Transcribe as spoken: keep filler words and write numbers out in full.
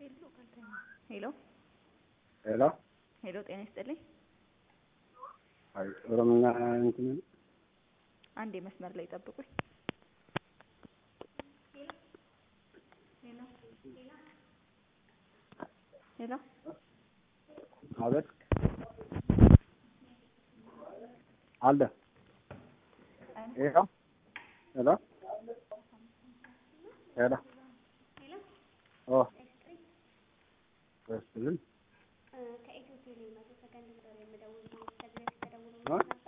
ሄሎ ሄሎ ሄሎ ጤና ይስጥልኝ። አይ ኦሮምኛ እንትን አንዴ መስመር ላይ ጠብቁኝ። ሄሎ አቤት አለ ሄሎ ሄሎ ሄሎ ኦ እሺ ከኢትዮጵያ ላይ መቶ ሰከንድ ነው የምደውለው።